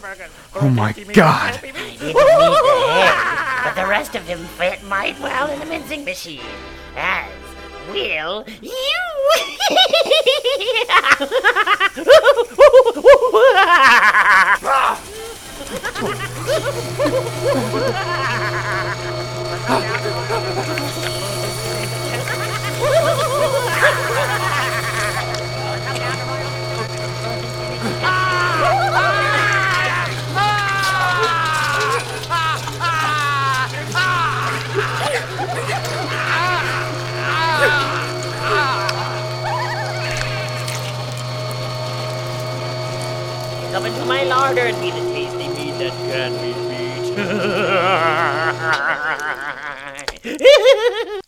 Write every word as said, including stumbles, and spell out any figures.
Oh my god. I didn't need the head, but the rest of him fit might well in the mincing machine. As will you. Come into my larder and be the tasty meat that can be beat.